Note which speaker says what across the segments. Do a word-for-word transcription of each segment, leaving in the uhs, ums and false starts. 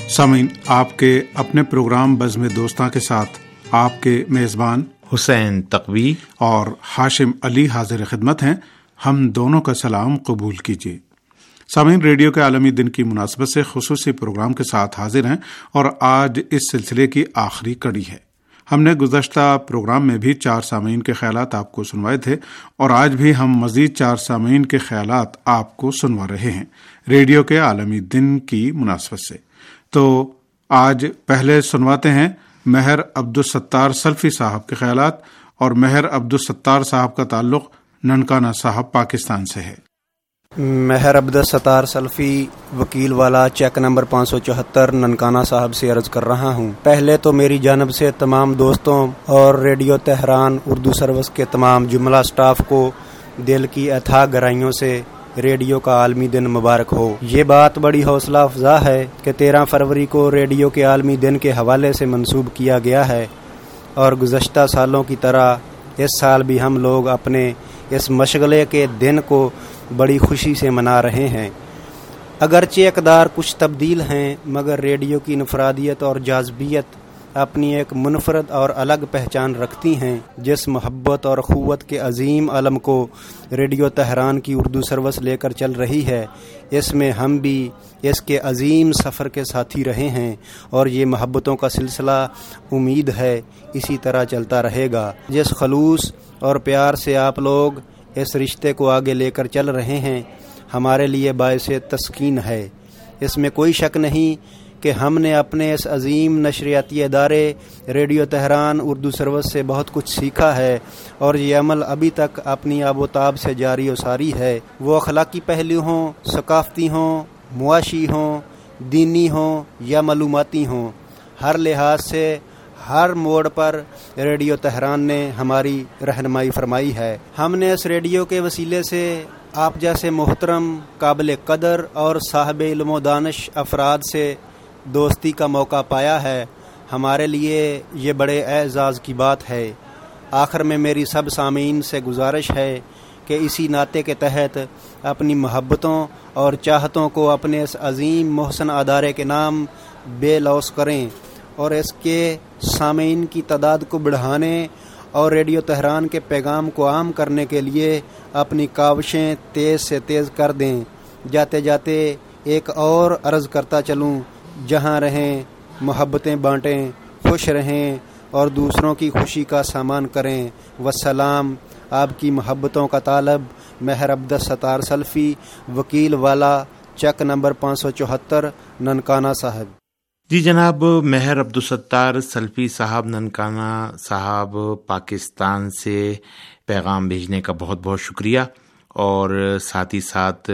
Speaker 1: सामीन, आपके अपने प्रोग्राम बज़्म दोस्तां के साथ आपके मेज़बान
Speaker 2: हुसैन तकवी
Speaker 1: और हाशिम अली हाजिर खिदमत हैं। हम दोनों का सलाम कबूल कीजिए। सामीन, रेडियो के आलमी दिन की मुनासबत से खुसूसी प्रोग्राम के साथ हाजिर हैं और आज इस सिलसिले की आखिरी कड़ी है। हमने गुज़श्ता प्रोग्राम में भी चार सामीन के ख्यालात आपको सुनवाए थे और आज भी हम मज़ीद चार सामीन के ख्यालात आपको सुनवा रहे हैं रेडियो के आलमी दिन की मुनासबत से। तो आज पहले सुनवाते हैं महर अब्दुल सत्तार सल्फी साहब के ख्यालात, और महर अब्दुल सत्तार साहब का ताल्लुक ननकाना साहब पाकिस्तान से है।
Speaker 3: महर अब्दुल सत्तार सल्फी वकील वाला चेक नंबर पाँच सौ चौहत्तर ननकाना साहब से अर्ज कर रहा हूँ। पहले तो मेरी जानब से तमाम दोस्तों और रेडियो तेहरान उर्दू सर्विस के तमाम जुमला स्टाफ को दिल की अथाह गहराइयों से रेडियो का आलमी दिन मुबारक हो। ये बात बड़ी हौसला अफजा है कि तेरह फरवरी को रेडियो के आलमी दिन के हवाले से मंसूब किया गया है और गुज़श्ता सालों की तरह इस साल भी हम लोग अपने इस मशगले के दिन को बड़ी खुशी से मना रहे हैं। अगरचे इक़दार कुछ तब्दील हैं, मगर रेडियो की इनफरादियत और जाज़बियत अपनी एक मुनफरद और अलग पहचान रखती हैं। जिस मोहब्बत और ख़ुव्वत के अजीम अलम को रेडियो तेहरान की उर्दू सर्विस लेकर चल रही है, इसमें हम भी इसके अजीम सफ़र के साथी रहे हैं और ये मोहब्बतों का सिलसिला उम्मीद है इसी तरह चलता रहेगा। जिस खलूस और प्यार से आप लोग इस रिश्ते को आगे लेकर चल रहे हैं, हमारे लिए बायस तस्कीन है। इसमें कोई शक नहीं कि हमने अपने इस अजीम नशरियाती इदारे रेडियो तेहरान उर्दू सर्विस से बहुत कुछ सीखा है और ये अमल अभी तक अपनी आबोताब से जारी और सारी है। वो अखलाकी पहलू हों, सकाफ़ती हों, मुआशी हों, दीनी हों या मालूमाती हों, हर लिहाज से हर मोड़ पर रेडियो तेहरान ने हमारी रहनुमाई फरमाई है। हमने इस रेडियो के वसीले से आप जैसे मोहतरम, काबिल कदर और साहिब इल्म व दानिश अफराद से दोस्ती का मौका पाया है। हमारे लिए ये बड़े एज़ाज़ की बात है। आखिर में मेरी सब सामीन से गुजारिश है कि इसी नाते के तहत अपनी मोहब्बतों और चाहतों को अपने इस अजीम मोहसन अदारे के नाम बेलौस करें और इसके सामीन की तादाद को बढ़ाने और रेडियो तेहरान के पैगाम को आम करने के लिए अपनी काविशें तेज़ से तेज़ कर दें। जाते जाते एक और अर्ज़ करता चलूँ, जहाँ रहें मोहब्बतें बाँटें, खुश रहें और दूसरों की खुशी का सामान करें। वस्सलाम। आपकी मोहब्बतों का तालब महर अब्दुल सत्तार सल्फी वकील वाला चेक नंबर पाँच सौ चौहत्तर ननकाना साहब।
Speaker 2: जी जनाब, महर अब्दुल सत्तार सल्फी साहब ननकाना साहब पाकिस्तान से पैगाम भेजने का बहुत बहुत शुक्रिया, और साथ ही साथ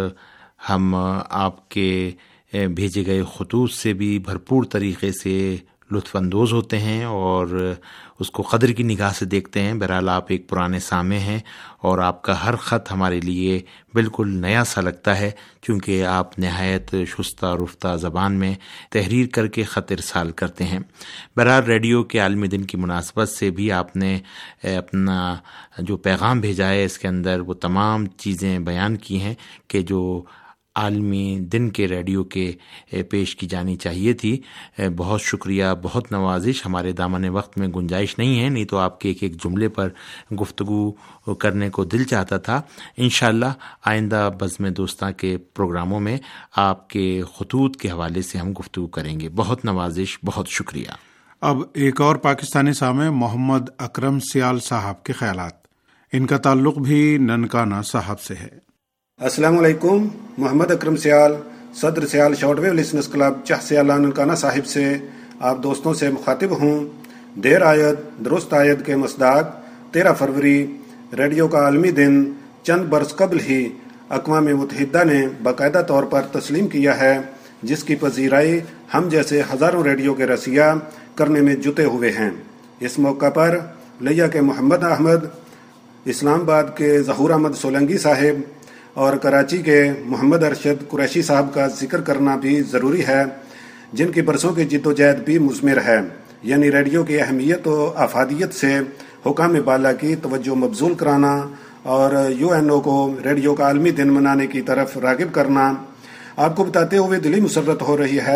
Speaker 2: हम आपके भेजे गए खतूत से भी भरपूर तरीक़े से लुत्फ़ अंदोज़ होते हैं और उसको क़द्र की निगाह से देखते हैं। बहरहाल आप एक पुराने सामे हैं और आपका हर ख़त हमारे लिए बिल्कुल नया सा लगता है, क्योंकि आप नहायत शुस्ता रुफ्ता ज़बान में तहरीर करके ख़त इरसाल करते हैं। बहरहाल रेडियो के आलमी दिन की मुनासबत से भी आपने अपना जो पैगाम भेजा है, इसके अंदर वो तमाम चीज़ें बयान की हैं कि जो आलमी दिन के रेडियो के पेश की जानी चाहिए थी। बहुत शुक्रिया, बहुत नवाजिश। हमारे दामन वक्त में गुंजाइश नहीं है, नहीं तो आपके एक एक जुमले पर गुफ्तगू करने को दिल चाहता था। इंशाअल्लाह आइंदा बज़्म दोस्तां के प्रोग्रामों में आपके खतूत के हवाले से हम गुफ्तगू करेंगे। बहुत नवाजिश, बहुत शुक्रिया।
Speaker 1: अब एक और पाकिस्तानी सामे मोहम्मद अकरम सियाल साहब के ख्यालात। इनका ताल्लुक भी ननकाना साहब से है।
Speaker 4: अस्सलाम वालेकुम। मोहम्मद अकरम सियाल, सदर सियाल शॉर्टवेव लिसनर्स क्लब चाह सियाला ननकाना साहिब से आप दोस्तों से मुखातिब हूँ। देर आयद दुरुस्त आयद के मसदाक तेरह फरवरी रेडियो का आलमी दिन चंद बरस कबल ही अक़वाम मुत्तहिदा ने बाकायदा तौर पर तस्लीम किया है, जिसकी पजीराई हम जैसे हज़ारों रेडियो के रसिया करने में जुटे हुए हैं। इस मौका पर लिया के मोहम्मद अहमद, इस्लामाबाद के ज़हूर अहमद सोलंगी साहिब और कराची के मोहम्मद अरशद कुरैशी साहब का जिक्र करना भी ज़रूरी है, जिनकी बरसों की जिद्दोजहद भी मुज़मिर है। यानी रेडियो की अहमियत और अफादियत से हुकाम बाला की तवज्जो मबजूल कराना और यू एन ओ को रेडियो का आलमी दिन मनाने की तरफ रागिब करना। आपको बताते हुए दिली मुसर्रत हो रही है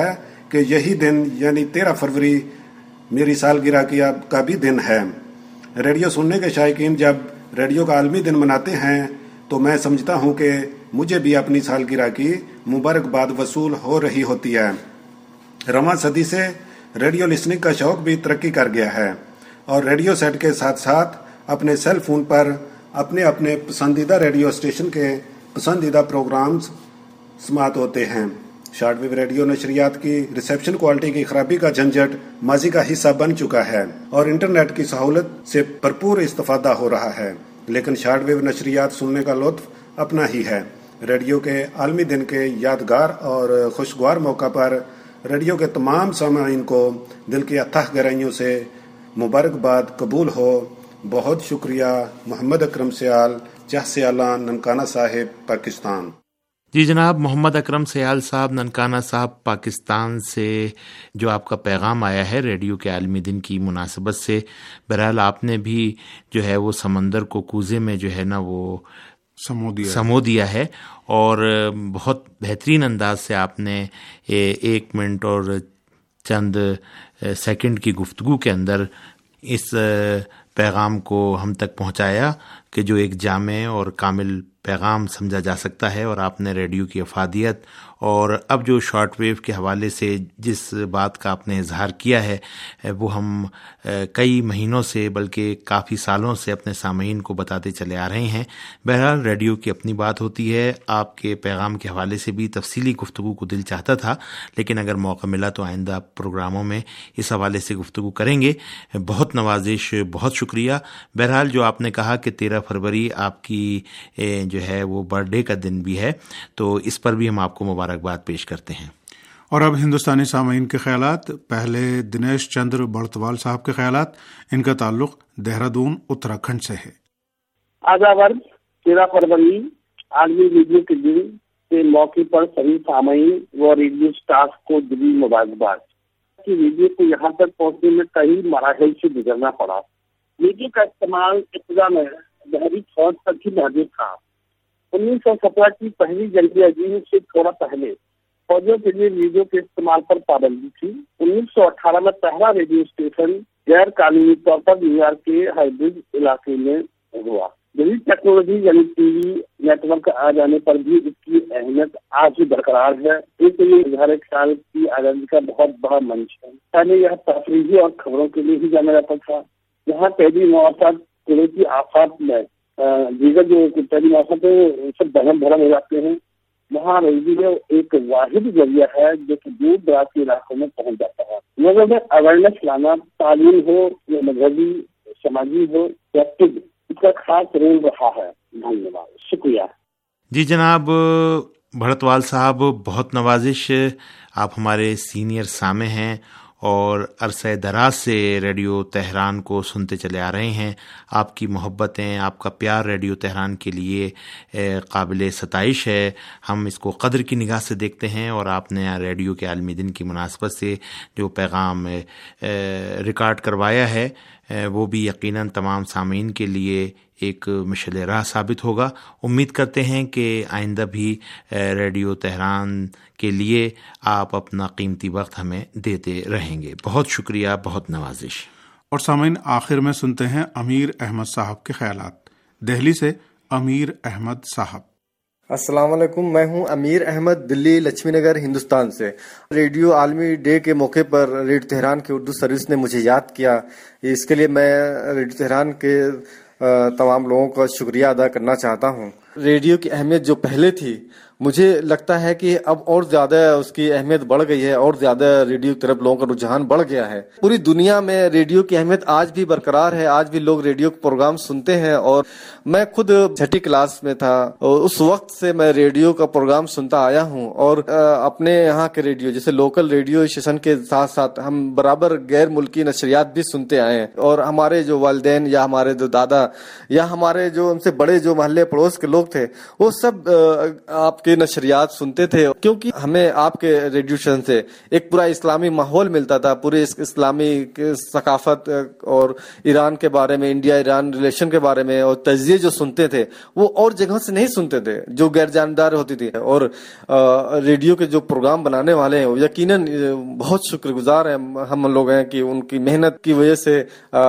Speaker 4: کہ یہی دن یعنی تیرہ فروری میری سالگرہ کا بھی دن ہے۔ ریڈیو سننے کے شائقین جب ریڈیو کا عالمی دن مناتے ہیں تو میں سمجھتا ہوں کہ مجھے بھی اپنی سالگرہ کی مبارکباد وصول ہو رہی ہوتی ہے۔ رواں صدی سے ریڈیو لسننگ کا شوق بھی ترقی کر گیا ہے اور ریڈیو سیٹ کے ساتھ ساتھ اپنے سیل فون پر اپنے اپنے پسندیدہ ریڈیو اسٹیشن کے پسندیدہ پروگرامز سماعت ہوتے ہیں۔ شارٹ ویو ریڈیو نشریات کی ریسیپشن کوالٹی کی خرابی کا جھنجھٹ ماضی کا حصہ بن چکا ہے اور انٹرنیٹ کی سہولت سے بھرپور استفادہ ہو رہا ہے، لیکن شارٹ ویو نشریات سننے کا لطف اپنا ہی ہے۔ ریڈیو کے عالمی دن کے یادگار اور خوشگوار موقع پر ریڈیو کے تمام سامعین کو دل کی اتھاہ گہرائیوں سے مبارکباد قبول ہو۔ بہت شکریہ۔ محمد اکرم سیال، چہ سیالان، ننکانہ صاحب، پاکستان۔
Speaker 2: جی جناب، محمد اکرم سیال صاحب ننکانہ صاحب پاکستان سے جو آپ کا پیغام آیا ہے ریڈیو کے عالمی دن کی مناسبت سے، بہرحال آپ نے بھی جو ہے وہ سمندر کو کوزے میں جو ہے نا وہ
Speaker 1: سمو دیا
Speaker 2: سمو دیا ہے اور بہت بہترین انداز سے آپ نے ایک منٹ اور چند سیکنڈ کی گفتگو کے اندر اس پیغام کو ہم تک پہنچایا کہ جو ایک جامع اور کامل پیغام سمجھا جا سکتا ہے، اور آپ نے ریڈیو کی افادیت اور اب جو شارٹ ویو کے حوالے سے جس بات کا آپ نے اظہار کیا ہے وہ ہم کئی مہینوں سے بلکہ کافی سالوں سے اپنے سامعین کو بتاتے چلے آ رہے ہیں۔ بہرحال ریڈیو کی اپنی بات ہوتی ہے، آپ کے پیغام کے حوالے سے بھی تفصیلی گفتگو کو دل چاہتا تھا، لیکن اگر موقع ملا تو آئندہ پروگراموں میں اس حوالے سے گفتگو کریں گے۔ بہت نوازش، بہت شکریہ۔ بہرحال جو آپ نے کہا کہ تیرہ فروری آپ کی جو ہے وہ برتھ ڈے کا دن بھی ہے، تو اس پر بھی ہم آپ کو مبارکباد پیش کرتے ہیں۔
Speaker 1: اور اب ہندوستانی سامعین کے خیالات۔ پہلے دنیش چندر بڑتوال صاحب کے خیالات، ان کا تعلق دہرادون اتراکھنڈ سے ہے۔
Speaker 5: آداب، تیرہ فروری عالمی ریڈیو کے دن کے موقع پر سبھی سامعین و ریڈیو اسٹاف کو دلی مبارکباد۔ ریڈیو کو یہاں تک پہنچنے میں کئی مراحل سے گزرنا پڑا۔ ریڈیو کا استعمال ابتدا میں بحری فوج تک ہی محدود تھا۔ انیس سو سترہ کی پہلی جنگ عظیم سے تھوڑا پہلے فوجوں کے لیے ریڈیو کے استعمال پر پابندی تھی۔ انیس سو اٹھارہ میں پہلا ریڈیو اسٹیشن غیر قانونی طور پر نیو یارک کے ہائیبرڈ علاقے میں ہوا۔ جدید ٹیکنالوجی یعنی ٹی وی نیٹ ورک آ جانے پر بھی اس کی اہمیت آج بھی برقرار ہے۔ اس لیے اظہار خیال کی آزادی کا بہت بڑا منچ ہے۔ پہلے یہ تفریحی اور خبروں کے لیے ہی جانا جاتا تھا، جہاں پہلی مواصلات قدرتی آفات میں دیگر جو پہلی مواصلات ہیں سب بہم بھرم ہو جاتے ہیں، وہاں ریڈیو ایک واحد ذریعہ ہے جو کہ دور دراز کے علاقوں میں پہنچ جاتا ہے۔ مگر میں اویئرنیس لانا، تعلیم ہو یا مذہبی، سماجی ہو یا طب، اس کا خاص رول رہا ہے۔ دھنیہ واد، شکریہ۔
Speaker 2: جی جناب بھڑتوال صاحب، بہت نوازش۔ آپ ہمارے سینئر سامع ہیں اور عرصہ دراز سے ریڈیو تہران کو سنتے چلے آ رہے ہیں۔ آپ کی محبتیں، آپ کا پیار ریڈیو تہران کے لیے قابل ستائش ہے۔ ہم اس کو قدر کی نگاہ سے دیکھتے ہیں، اور آپ نے ریڈیو کے عالمی دن کی مناسبت سے جو پیغام ریکارڈ کروایا ہے وہ بھی یقیناً تمام سامعین کے لیے ایک مشعل راہ ثابت ہوگا۔ امید کرتے ہیں کہ آئندہ بھی ریڈیو تہران کے لیے آپ اپنا قیمتی وقت ہمیں دیتے رہیں گے۔ بہت شکریہ، بہت نوازش۔
Speaker 1: اور سامعین، آخر میں سنتے ہیں امیر احمد صاحب کے خیالات۔ دہلی سے امیر احمد صاحب۔
Speaker 6: السلام علیکم، میں ہوں امیر احمد، دلی لکشمی نگر، ہندوستان سے۔ ریڈیو عالمی ڈے کے موقع پر ریڈیو تہران کی اردو سروس نے مجھے یاد کیا، اس کے لیے میں ریڈیو تہران کے تمام لوگوں کا شکریہ ادا کرنا چاہتا ہوں۔ ریڈیو کی اہمیت جو پہلے تھی، مجھے لگتا ہے کہ اب اور زیادہ اس کی اہمیت بڑھ گئی ہے، اور زیادہ ریڈیو کی طرف لوگوں کا رجحان بڑھ گیا ہے۔ پوری دنیا میں ریڈیو کی اہمیت آج بھی برقرار ہے، آج بھی لوگ ریڈیو پروگرام سنتے ہیں، اور میں خود چھٹی کلاس میں تھا اس وقت سے میں ریڈیو کا پروگرام سنتا آیا ہوں، اور اپنے یہاں کے ریڈیو جیسے لوکل ریڈیو اسٹیشن کے ساتھ ساتھ ہم برابر غیر ملکی نشریات بھی سنتے آئے ہیں، اور ہمارے جو والدین یا ہمارے جو دادا یا ہمارے جو ان سے بڑے جو محلے پڑوس کے لوگ تھے، وہ سب آپ کے نشریات سنتے تھے، کیونکہ ہمیں آپ کے ریڈیو اسٹیشن سے ایک پورا اسلامی ماحول ملتا تھا، پورے اسلامی ثقافت اور ایران کے بارے میں، انڈیا ایران ریلیشن کے بارے میں، اور تجزیے جو سنتے تھے وہ اور جگہوں سے نہیں سنتے تھے جو غیر جانبدار ہوتی تھی. اور ریڈیو کے جو پروگرام بنانے والے ہیں وہ یقیناً بہت شکر گزار ہیں ہم لوگ ہیں کہ ان کی محنت کی وجہ سے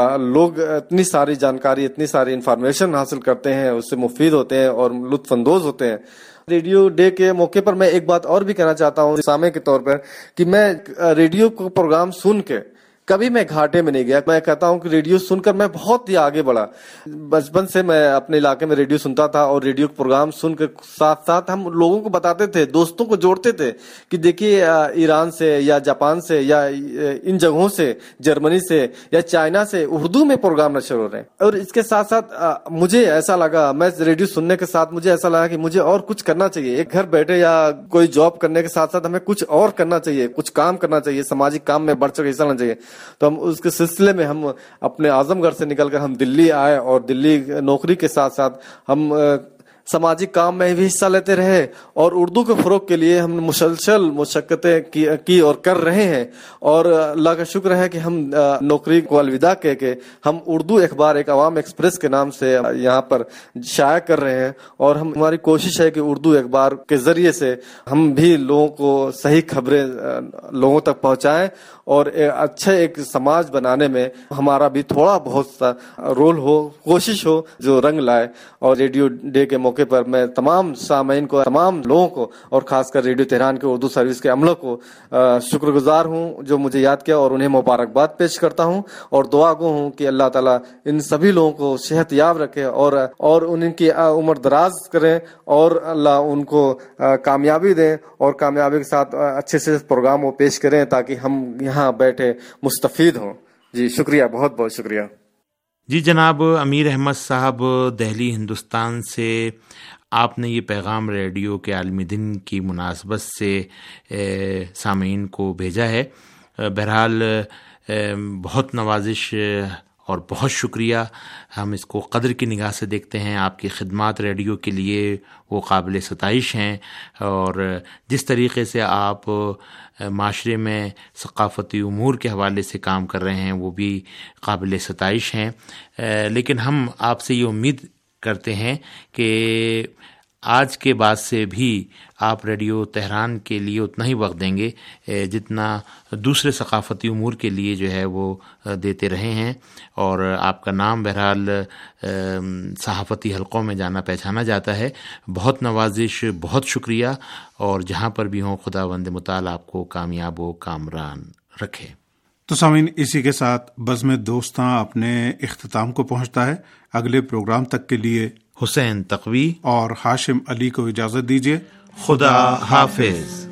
Speaker 6: لوگ اتنی ساری جانکاری، اتنی ساری انفارمیشن حاصل کرتے ہیں، اس سے مفید ہوتے ہیں اور لطف اندوز ہوتے ہیں. ریڈیو ڈے کے موقع پر میں ایک بات اور بھی کہنا چاہتا ہوں سامع کے طور پر کہ میں ریڈیو کو پروگرام سن کے کبھی میں گھاٹے میں نہیں گیا. میں کہتا ہوں کہ ریڈیو سن کر میں بہت ہی آگے بڑھا. بچپن سے میں اپنے علاقے میں ریڈیو سنتا تھا اور ریڈیو پروگرام سن کے ساتھ ساتھ ہم لوگوں کو بتاتے تھے، دوستوں کو جوڑتے تھے کہ دیکھیے ایران سے یا جاپان سے یا ان جگہوں سے، جرمنی سے یا چائنا سے اردو میں پروگرام نشر ہو رہے ہیں. اور اس کے ساتھ ساتھ مجھے ایسا لگا، میں ریڈیو سننے کے ساتھ مجھے ایسا لگا کہ مجھے اور کچھ کرنا چاہیے. ایک گھر بیٹھے یا کوئی جاب کرنے کے ساتھ ساتھ ہمیں کچھ اور کرنا چاہیے، کچھ کام کرنا چاہیے، سماجی کام میں بڑھ چڑھ حصہ لینا چاہیے. تو ہم اس کے سلسلے میں ہم اپنے اعظم گڑھ سے نکل کر ہم دلی آئے اور دلی نوکری کے ساتھ ساتھ ہم سماجی کام میں بھی حصہ لیتے رہے اور اردو کے فروغ کے لیے ہم مسلسل مشقتیں کی اور کر رہے ہیں. اور اللہ کا شکر ہے کہ ہم نوکری کو الوداع کہہ کے ہم اردو اخبار ایک عوام ایکسپریس کے نام سے یہاں پر شائع کر رہے ہیں. اور ہم ہماری کوشش ہے کہ اردو اخبار کے ذریعے سے ہم بھی لوگوں کو صحیح خبریں لوگوں تک پہنچائیں اور اچھے ایک سماج بنانے میں ہمارا بھی تھوڑا بہت سا رول ہو، کوشش ہو جو رنگ لائے. اور ریڈیو ڈے کے موقع پر میں تمام سامعین کو، تمام لوگوں کو اور خاص کر ریڈیو تہران کے اردو سروس کے عملوں کو شکر گزار ہوں جو مجھے یاد کیا، اور انہیں مبارکباد پیش کرتا ہوں اور دعا گو ہوں کہ اللہ تعالیٰ ان سبھی لوگوں کو صحت یاب رکھے اور اور ان کی عمر دراز کریں اور اللہ ان کو کامیابی دیں اور کامیابی کے ساتھ اچھے سے پروگرام وہ پیش کریں تاکہ ہم یہاں بیٹھے مستفید ہوں. جی شکریہ، بہت بہت شکریہ.
Speaker 2: جی جناب امیر احمد صاحب دہلی ہندوستان سے آپ نے یہ پیغام ریڈیو کے عالمی دن کی مناسبت سے سامعین کو بھیجا ہے. بہرحال بہت نوازش اور بہت شکریہ. ہم اس کو قدر کی نگاہ سے دیکھتے ہیں. آپ کی خدمات ریڈیو کے لیے وہ قابل ستائش ہیں اور جس طریقے سے آپ معاشرے میں ثقافتی امور کے حوالے سے کام کر رہے ہیں وہ بھی قابل ستائش ہیں. لیکن ہم آپ سے یہ امید کرتے ہیں کہ آج کے بعد سے بھی آپ ریڈیو تہران کے لیے اتنا ہی وقت دیں گے جتنا دوسرے ثقافتی امور کے لیے جو ہے وہ دیتے رہے ہیں. اور آپ کا نام بہرحال صحافتی حلقوں میں جانا پہچانا جاتا ہے. بہت نوازش، بہت شکریہ. اور جہاں پر بھی ہوں خداوند متعال آپ کو کامیاب و کامران رکھے.
Speaker 1: تو سامعین اسی کے ساتھ بزم دوستاں اپنے اختتام کو پہنچتا ہے. اگلے پروگرام تک کے لیے
Speaker 2: حسین تقوی
Speaker 1: اور ہاشم علی کو اجازت دیجیے.
Speaker 2: خدا حافظ.